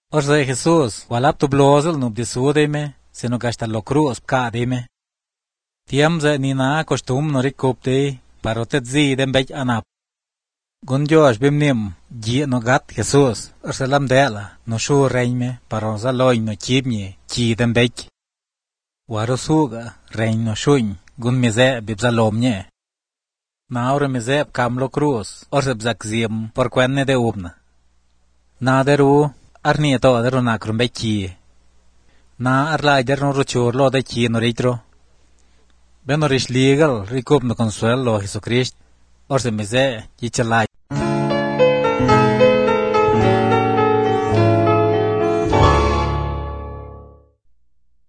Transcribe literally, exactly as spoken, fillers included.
Orse Jesús, walap tu blozul nub disudeme, sino que hasta lo cruz cademe. Tiamze ni na costum no ricopte, parotet zi dem bej anap. Gun Josh bimnim, ji no gat Jesús, orse lam dela, no shu reime, paronza loy no chibnye, chi dem bej. Warusuga, rein no shuñ, gun mize bibzalomnye. Naure mize kam lo cruz, orse bzak zim, por quenne de ubna. Na deru, arni to deru na krumbe chi. Na arla der no ruchur lo de chi no ritro. Beno rish legal, rikup no consuelo Jesucrist, orse mize, chichalai